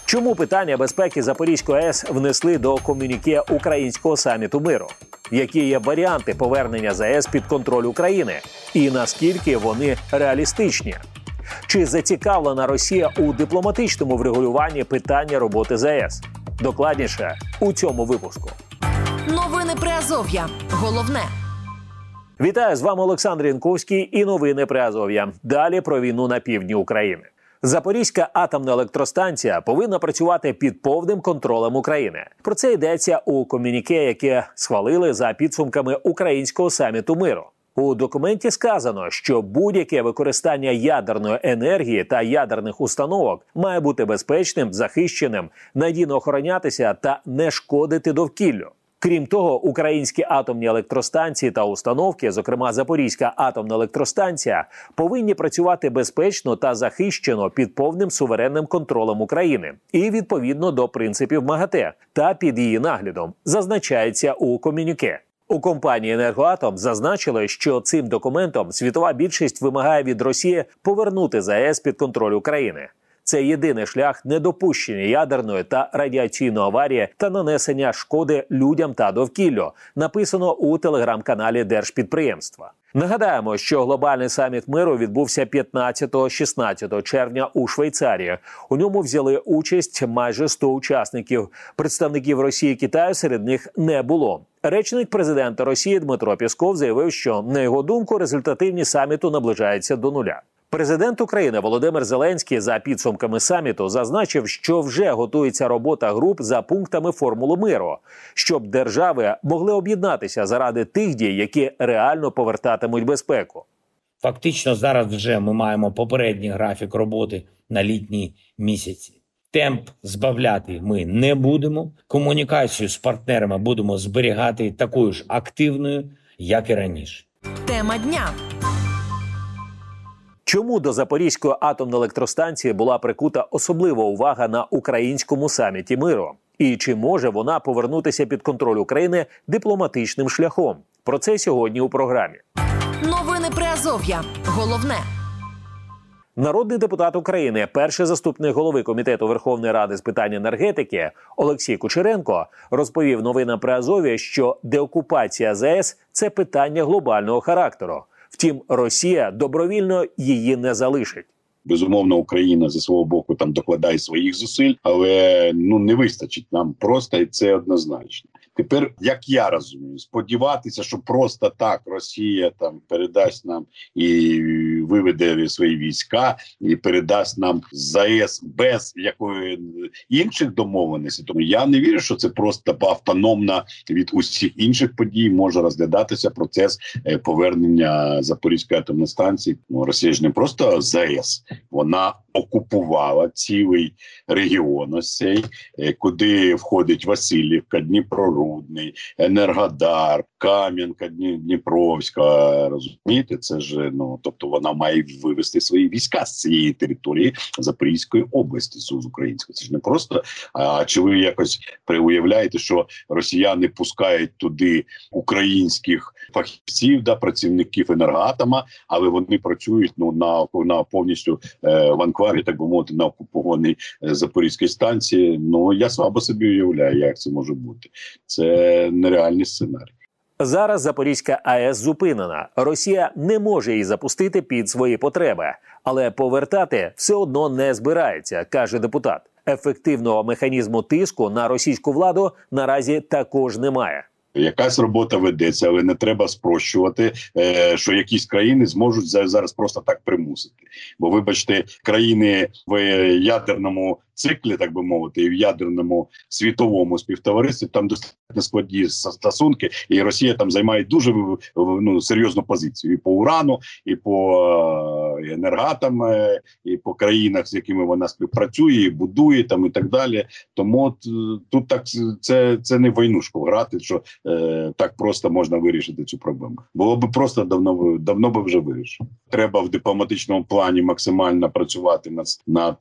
Чому питання безпеки Запорізької АЕС внесли до комюніке Українського саміту миру? Які є варіанти повернення ЗАЕС під контроль України? І наскільки вони реалістичні? Чи зацікавлена Росія у дипломатичному врегулюванні питання роботи ЗАЕС? Докладніше у цьому випуску. Новини Приазов'я. Головне. Вітаю, з вами Олександр Янковський і новини Приазов'я. Далі про війну на півдні України. Запорізька атомна електростанція повинна працювати під повним контролем України. Про це йдеться у комюніке, яке схвалили за підсумками Українського саміту миру. У документі сказано, що будь-яке використання ядерної енергії та ядерних установок має бути безпечним, захищеним, надійно охоронятися та не шкодити довкіллю. Крім того, українські атомні електростанції та установки, зокрема Запорізька атомна електростанція, повинні працювати безпечно та захищено під повним суверенним контролем України і відповідно до принципів МАГАТЕ та під її наглядом, зазначається у комюніке. У компанії «Енергоатом» зазначили, що цим документом світова більшість вимагає від Росії повернути ЗАЕС під контроль України. Це єдиний шлях недопущення ядерної та радіаційної аварії та нанесення шкоди людям та довкіллю, написано у телеграм-каналі держпідприємства. Нагадаємо, що глобальний саміт миру відбувся 15-16 червня у Швейцарії. У ньому взяли участь майже 100 учасників. Представників Росії і Китаю серед них не було. Речник президента Росії Дмитро Пєсков заявив, що, на його думку, результативність саміту наближається до нуля. Президент України Володимир Зеленський за підсумками саміту зазначив, що вже готується робота груп за пунктами формули миру, щоб держави могли об'єднатися заради тих дій, які реально повертатимуть безпеку. Фактично зараз вже ми маємо попередній графік роботи на літні місяці. Темп збавляти ми не будемо, комунікацію з партнерами будемо зберігати такою ж активною, як і раніше. Тема дня. Чому до Запорізької атомної електростанції була прикута особлива увага на Українському саміті миру? І чи може вона повернутися під контроль України дипломатичним шляхом? Про це сьогодні у програмі. Новини Приазов'я. Головне. Народний депутат України, перший заступник голови Комітету Верховної Ради з питань енергетики Олексій Кучеренко розповів новинам Приазов'я, що деокупація ЗАЕС – це питання глобального характеру. Втім, Росія добровільно її не залишить. Безумовно, Україна зі свого боку там докладає своїх зусиль, але не вистачить нам просто, і це однозначно. Тепер, як я розумію, сподіватися, що просто так Росія там передасть нам і виведе свої війська, і передасть нам ЗАЕС без якої інших домовленостей, тому я не вірю, що це просто автономно від усіх інших подій може розглядатися процес повернення Запорізької атомної станції. Росія ж не просто ЗАЕС, вона окупувала цілий регіон ось цей, куди входить Васильівка, Дніпрорудний, Енергодар, Кам'янка, Дніпровська, розумієте, це ж, тобто вона має вивести свої війська з цієї території Запорізької області, з української. Це ж не просто, чи ви якось уявляєте, що росіяни пускають туди українських фахівців, працівників Енергоатома, але вони працюють на повністю в анклаві, так би мовити, на окупованій Запорізькій станції. Я слабо собі уявляю, як це може бути. Це нереальний сценарій. Зараз Запорізька АЕС зупинена. Росія не може її запустити під свої потреби. Але повертати все одно не збирається, каже депутат. Ефективного механізму тиску на російську владу наразі також немає. Якась робота ведеться, але не треба спрощувати, що якісь країни зможуть зараз просто так примусити. Бо, вибачте, країни в ядерному циклі, так би мовити, і в ядерному світовому співтоваристві там достатньо складні стосунки, і Росія там займає дуже серйозну позицію і по урану, і по енергатам, і по країнах, з якими вона співпрацює, і будує там і так далі. Тому тут так це не в войнушку грати, що так просто можна вирішити цю проблему. Було б просто давно би вже вирішено. Треба в дипломатичному плані максимально працювати над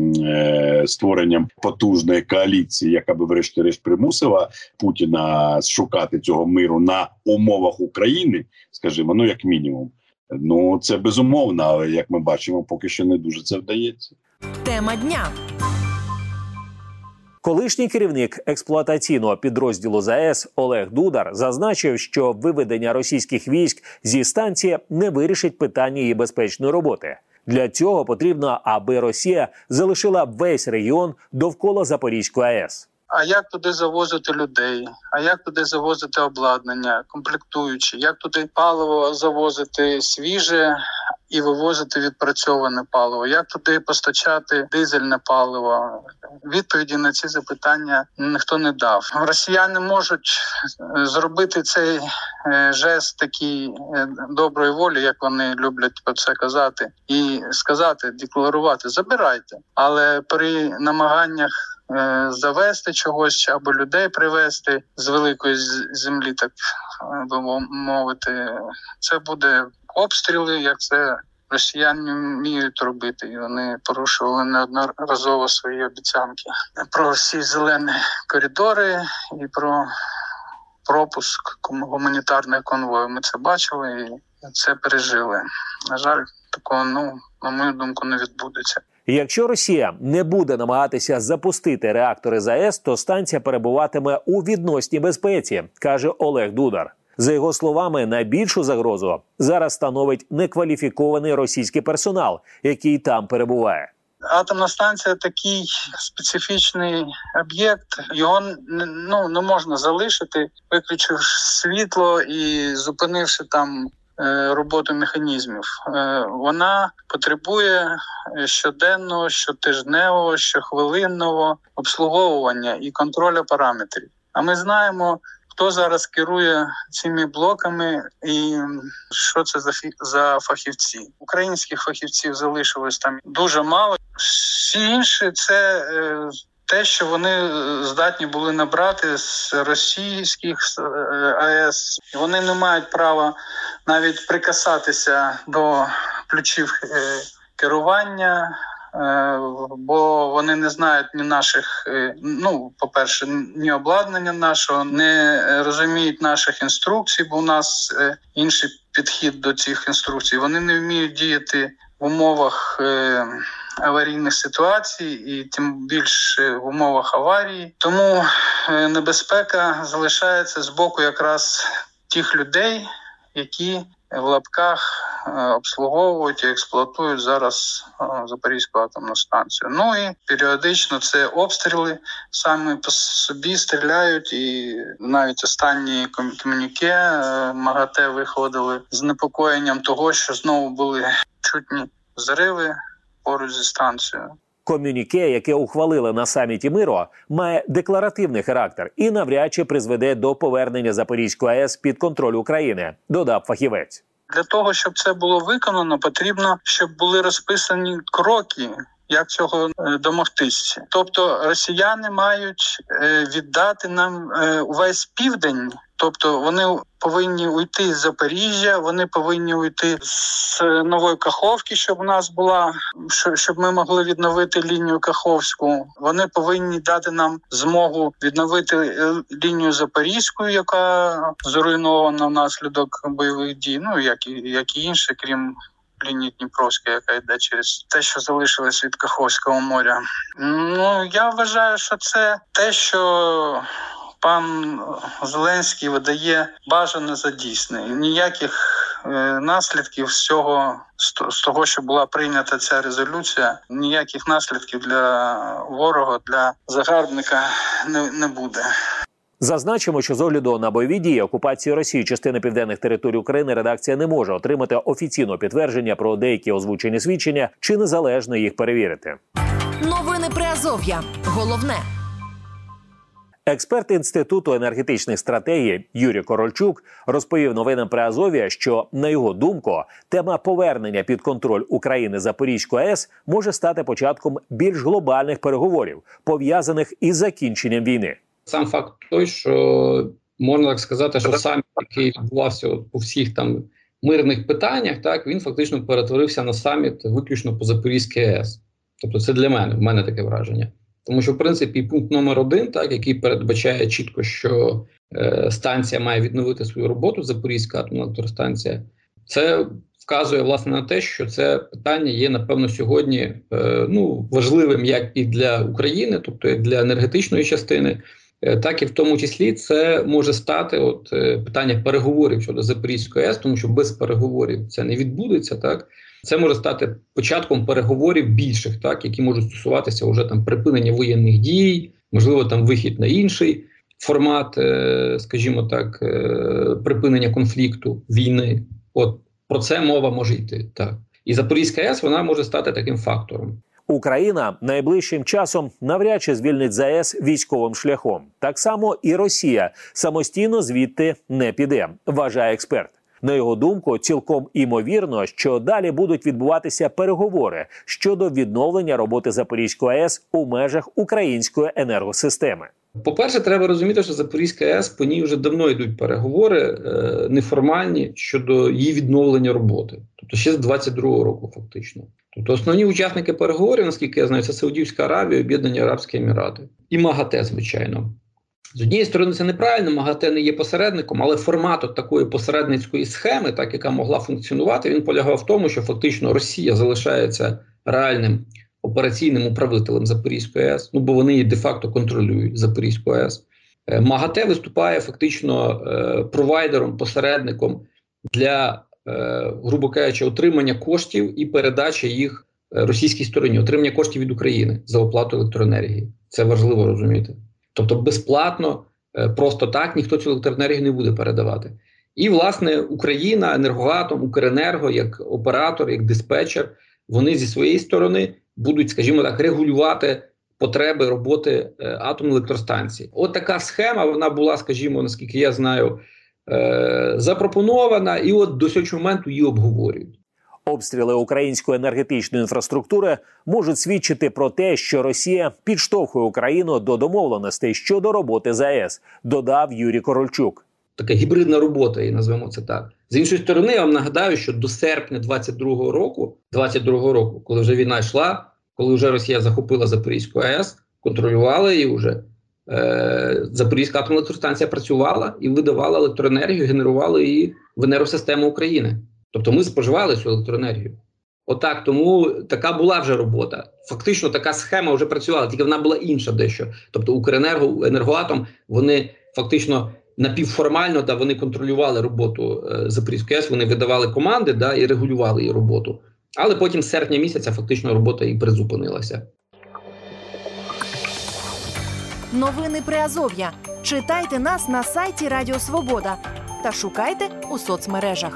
створенням потужної коаліції, яка би врешті-решт примусила Путіна шукати цього миру на умовах України, скажімо, як мінімум. Це безумовно, але, як ми бачимо, поки що не дуже це вдається. Тема дня. Колишній керівник експлуатаційного підрозділу ЗАЕС Олег Дудар зазначив, що виведення російських військ зі станції не вирішить питання її безпечної роботи. Для цього потрібно, аби Росія залишила весь регіон довкола Запорізької АЕС. А як туди завозити людей? А як туди завозити обладнання, комплектуючі? Як туди паливо завозити свіже і вивозити відпрацьоване паливо? Як туди постачати дизельне паливо? Відповіді на ці запитання ніхто не дав. Росіяни можуть зробити цей жест такий доброї волі, як вони люблять про це казати, і сказати, декларувати: забирайте. Але при намаганнях завести чогось або людей привезти з великої землі, так би мовити, це буде обстріли, як це росіяни вміють робити. І вони порушували неодноразово свої обіцянки про всі зелені коридори і про пропуск гуманітарних конвоїв. Ми це бачили і це пережили. На жаль, такого, на мою думку, не відбудеться. Якщо Росія не буде намагатися запустити реактори ЗАЕС, то станція перебуватиме у відносній безпеці, каже Олег Дудар. За його словами, найбільшу загрозу зараз становить некваліфікований російський персонал, який там перебуває. Атомна станція – такий специфічний об'єкт, його не можна залишити, виключивши світло і зупинивши там роботу механізмів. Вона потребує щоденного, щотижневого, щохвилинного обслуговування і контролю параметрів. А ми знаємо, хто зараз керує цими блоками і що це за фахівці. Українських фахівців залишилось там дуже мало. Всі інші – це те, що вони здатні були набрати з російських АЕС. Вони не мають права навіть прикасатися до ключів керування, бо вони не знають ні наших, по-перше, ні обладнання нашого, не розуміють наших інструкцій, бо у нас інший підхід до цих інструкцій. Вони не вміють діяти в умовах аварійних ситуацій і тим більше в умовах аварії. Тому небезпека залишається з боку якраз тих людей, які в лапках обслуговують і експлуатують зараз Запорізьку атомну станцію. І періодично це обстріли, самі по собі стріляють, і навіть останні ком'юніке МАГАТЕ виходили з занепокоєнням того, що знову були чутні взриви поруч зі станцією. Ком'юніке, яке ухвалили на саміті миру, має декларативний характер і навряд чи призведе до повернення Запорізької АЕС під контроль України, додав фахівець. Для того, щоб це було виконано, потрібно, щоб були розписані кроки, як цього домогтися. Тобто росіяни мають віддати нам увесь південь. Тобто вони повинні уйти з Запоріжжя, вони повинні уйти з Нової Каховки, щоб у нас була, щоб ми могли відновити лінію Каховську. Вони повинні дати нам змогу відновити лінію Запорізьку, яка зруйнована внаслідок бойових дій, як і інше, крім лінії Дніпровської, яка йде через те, що залишилось від Каховського моря. Я вважаю, що це те, що пан Зеленський видає бажане за дійсне. Ніяких наслідків з того, що була прийнята ця резолюція, ніяких наслідків для ворога, для загарбника не буде. Зазначимо, що з огляду на бойові дії окупації Росії частини південних територій України редакція не може отримати офіційного підтвердження про деякі озвучені свідчення чи незалежно їх перевірити. Новини Приазов'я. Головне. Експерт Інституту енергетичних стратегій Юрій Корольчук розповів новинам Приазов'я, що, на його думку, тема повернення під контроль України Запорізької АЕС може стати початком більш глобальних переговорів, пов'язаних із закінченням війни. Сам факт той, що можна так сказати, що саміт, який відбувався по всіх там мирних питаннях, так, він фактично перетворився на саміт виключно по Запорізькій АЕС. Тобто це для мене, в мене таке враження. Тому що, в принципі, пункт номер 1, так, який передбачає чітко, що станція має відновити свою роботу, Запорізька атомна електростанція, це вказує, власне, на те, що це питання є, напевно, сьогодні важливим як і для України, тобто як для енергетичної частини, так і в тому числі це може стати питання переговорів щодо Запорізької АЕС, тому що без переговорів це не відбудеться, так? Це може стати початком переговорів більших, так, які можуть стосуватися вже там припинення воєнних дій, можливо, там вихід на інший формат, скажімо так, припинення конфлікту, війни. От про це мова може йти, так. І Запорізька АЕС, вона може стати таким фактором. Україна найближчим часом навряд чи звільнить ЗАЕС військовим шляхом. Так само і Росія самостійно звідти не піде, вважає експерт. На його думку, цілком імовірно, що далі будуть відбуватися переговори щодо відновлення роботи Запорізької АЕС у межах української енергосистеми. По-перше, треба розуміти, що Запорізька АЕС, по ній вже давно йдуть переговори неформальні щодо її відновлення роботи. Тобто ще з 22-го року фактично. Тобто основні учасники переговорів, наскільки я знаю, це Саудівська Аравія, Об'єднані Арабські Емірати. І МАГАТЕ, звичайно. З однієї сторони, це неправильно, МАГАТЕ не є посередником, але формат такої посередницької схеми, так, яка могла функціонувати, він полягав в тому, що фактично Росія залишається реальним операційним управителем Запорізької АЕС, бо вони її де-факто контролюють, Запорізьку АЕС. МАГАТЕ виступає фактично провайдером, посередником для, грубо кажучи, отримання коштів і передачі їх російській стороні, отримання коштів від України за оплату електроенергії. Це важливо розуміти. Тобто безплатно, просто так ніхто цю електроенергію не буде передавати. І, власне, Україна, Енергоатом, Укренерго, як оператор, як диспетчер, вони зі своєї сторони будуть, скажімо так, регулювати потреби роботи атомної електростанції. От така схема, вона була, скажімо, наскільки я знаю, запропонована, і от до сьогоднішнього моменту її обговорюють. Обстріли української енергетичної інфраструктури можуть свідчити про те, що Росія підштовхує Україну до домовленостей щодо роботи ЗАЕС, додав Юрій Корольчук. Така гібридна робота, і назвемо це так. З іншої сторони, я вам нагадаю, що до серпня 22-го року, коли вже війна йшла, коли вже Росія захопила Запорізьку АЕС, контролювала її вже, Запорізька атомна електростанція працювала і видавала електроенергію, генерувала її в енергосистему України. Тобто ми споживали цю електроенергію. Отак, тому така була вже робота. Фактично така схема вже працювала, тільки вона була інша дещо. Тобто Укренерго, Енергоатом, вони фактично напівформально, вони контролювали роботу Запорізької АЕС, вони видавали команди, і регулювали її роботу. Але потім з серпня місяця фактично робота і призупинилася. Новини Приазов'я. Читайте нас на сайті Радіо Свобода та шукайте у соцмережах.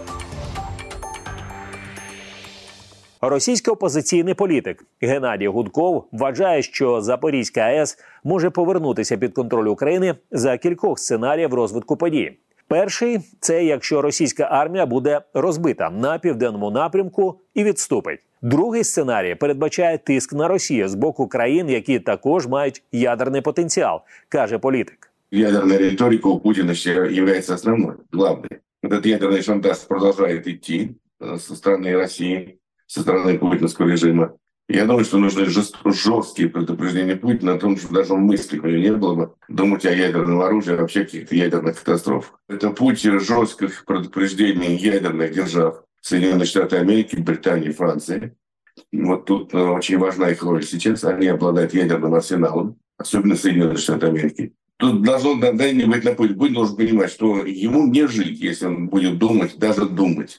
Російський опозиційний політик Геннадій Гудков вважає, що Запорізька АЕС може повернутися під контроль України за кількох сценаріїв розвитку подій. Перший – це якщо російська армія буде розбита на південному напрямку і відступить. Другий сценарій передбачає тиск на Росію з боку країн, які також мають ядерний потенціал, каже політик. Ядерная риторика у Путина является основной, главной. Этот ядерный шантаж продолжает идти со стороны России, со стороны путинского режима. Я думаю, что нужны жесткие предупреждения Путина о том, что даже в мыслях у него не было бы думать о ядерном оружии, вообще каких-то ядерных катастрофах. Это путь жестких предупреждений ядерных держав Соединенных Штатов Америки, Британии, Франции. Вот тут очень важна их роль сейчас. Они обладают ядерным арсеналом, особенно Соединенные Штаты Америки. Тут должно быть на путь. Путин должен понимать, что ему не жить, если он будет думать, даже думать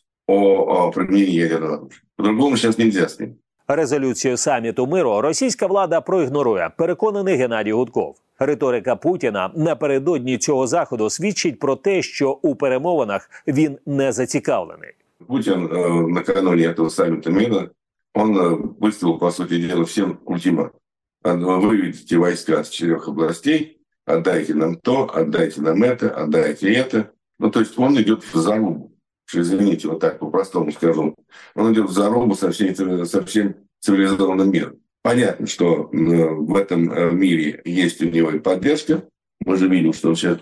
о применении ядерного оружия. По-другому сейчас нельзя с ним. Резолюцію саміту миру російська влада проігнорує, переконаний Геннадій Гудков. Риторика Путіна напередодні цього заходу свідчить про те, що у перемовинах він не зацікавлений. Путин накануне этого саммита мира, он выставил, по сути дела, всем ультиматум. Выведите войска с 4 областей, отдайте нам то, отдайте нам это, отдайте это. То есть он идет в зарубу. Извините, вот так по-простому скажу. Он идет в зарубу со всем цивилизованным миром. Понятно, что в этом мире есть у него и поддержка. Мы же видим, что он сейчас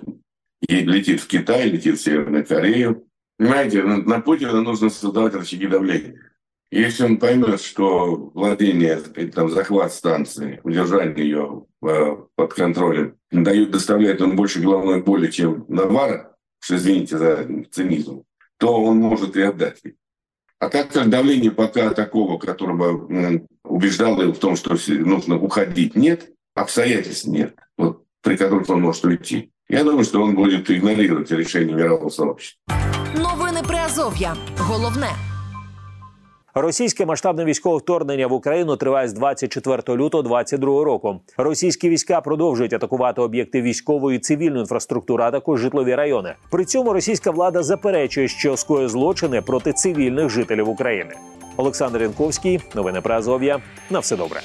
летит в Китай, летит в Северную Корею. Понимаете, на Путина нужно создавать рычаги давления. Если он поймет, что владение, захват станции, удержание ее под контролем доставляет ему больше головной боли, чем Навара, что, извините за цинизм, то он может и отдать. А так как давления пока такого, которого убеждало его в том, что нужно уходить, нет, обстоятельств нет, вот, при которых он может уйти. Я думаю, что он будет игнорировать решение мирового сообщества. Новини Приазов'я. Головне. Російське масштабне військове вторгнення в Україну триває з 24 лютого 2022 року. Російські війська продовжують атакувати об'єкти військової і цивільної інфраструктури, а також житлові райони. При цьому російська влада заперечує, що скоює злочини проти цивільних жителів України. Олександр Янковський, новини Приазов'я. На все добре.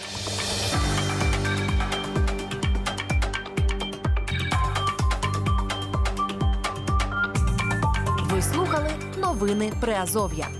Ви слухали новини Приазов'я.